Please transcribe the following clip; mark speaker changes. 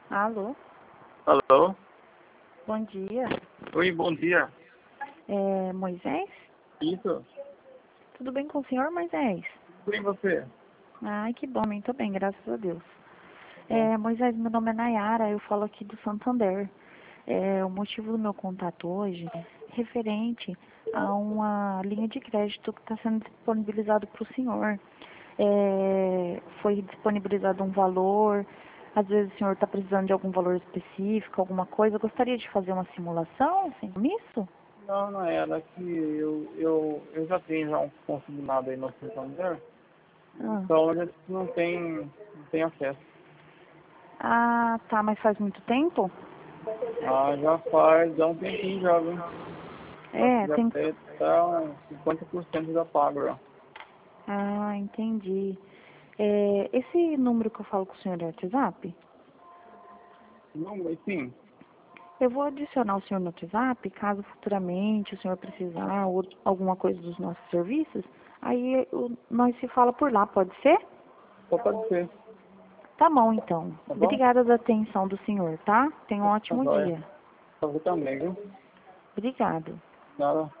Speaker 1: Alô,
Speaker 2: Alô?
Speaker 1: bom dia.
Speaker 2: Oi, bom dia.
Speaker 1: É Moisés?
Speaker 2: Isso?
Speaker 1: Tudo bem com o senhor, Moisés?
Speaker 2: Tudo bem você?
Speaker 1: Ai, que bom, muito bem, graças a Deus.
Speaker 2: Bom.
Speaker 1: Moisés, meu nome é Nayara, eu falo aqui do Santander. O motivo do meu contato hoje é referente a uma linha de crédito que está sendo disponibilizado para o senhor. Foi disponibilizado um valor, às vezes o senhor está precisando de algum valor específico, alguma coisa. Eu gostaria de fazer uma simulação, sem compromisso?
Speaker 2: Não, não era que eu já tenho já um consignado aí no Santander,
Speaker 1: Ah.
Speaker 2: então a gente não tem acesso.
Speaker 1: Ah, tá, mas faz muito tempo?
Speaker 2: Ah, já um tempinho já, viu? Acho que já
Speaker 1: Tem.
Speaker 2: até tá uns 50% já pago já.
Speaker 1: Ah, entendi. Esse número que eu falo com o senhor é WhatsApp?
Speaker 2: Não, mas sim,
Speaker 1: Eu vou adicionar o senhor no WhatsApp, caso futuramente o senhor precisar ou alguma coisa dos nossos serviços, aí nós se fala por lá, pode ser?
Speaker 2: só pode ser,
Speaker 1: Tá bom, então.
Speaker 2: tá bom?
Speaker 1: Obrigada da atenção do senhor, tá? Tenha um
Speaker 2: Tá
Speaker 1: ótimo
Speaker 2: jóia.
Speaker 1: dia.
Speaker 2: Pra você também, viu?
Speaker 1: Obrigado.
Speaker 2: Nada.